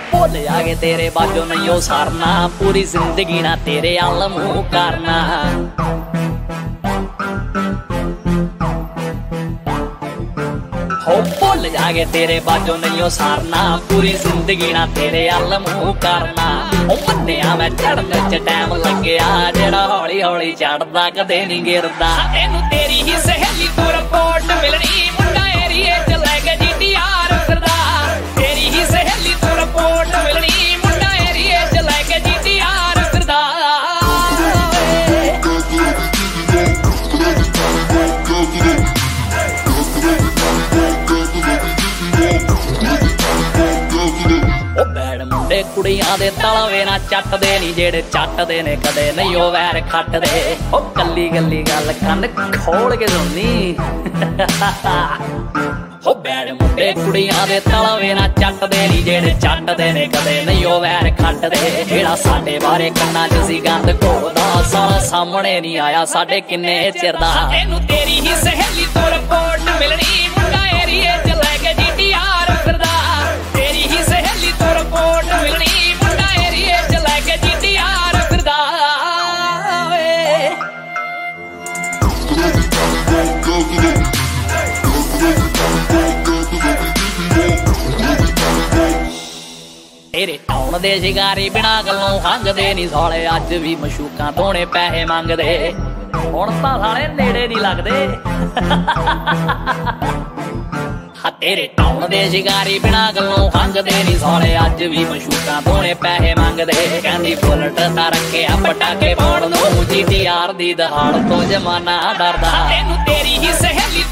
भुल जागे तेरे बाजो नहीं सारना, पूरी जिंदगी ना तेरे अल मुंह करना। हो भुल जागे तेरे बाजो नहीं सारना, पूरी जिंदगी ना तेरे अल मुंह करना। ओ मन्निया मैं चढ़ने च टाइम लग्या, जेड़ा हौली हौली चढ़दा कदे नहीं गिरदा। तेनू तेरी ही सहेली तो रिपोर्ट मिलनी, मुंडा एरिए च लैके GTR फिरदा। तेरी ही सहेली तो रिपोर्ट मिलनी, मुंडा एरिए च लैके GTR फिरदा। मुंडे कुड़ियां दे तलवे ना चटदे नी, जेड़े चटदे ने कदे नहीं ओ वैर खटदे। ओ कल्ली गल्ली गल कन खोल के सुननी। हो बैड़ मुंडे कुड़ियां दे तलवे ना चटदे नी, जेड़े चटदे ने कदे नहीं ओ वैर खटदे। जेड़ा साडे बारे कन्ना च सी गंद घोलदा, साला सामने नहीं आया साडे किन्ने चिर दा। तेनू तेरी ही सहेली तो रिपोर्ट मिलनी, मुंडा एरिए च लैके GTR फिरदा। तेरी ही सहेली तो रिपोर्ट मिलनी, मुंडा एरिए च लैके GTR फिरदा। तेरे टाउन दे शिकारी बिना गल्लों खंघदे नी साले, अज भी मशूकां धोने पैसे मंगदे। हुण तां साले नेड़े नहीं लगदे। तेरे टाउन दे शिकारी बिना गल्लों खंघदे नी साले, अज भी मशूकां धोने पैसे मंगदे। कहंदी बुलट दा रखे पटाके पाउण नूं, GTR दी दहाड़ तो जमाना डरदा। तेनू तेरी ही सहेली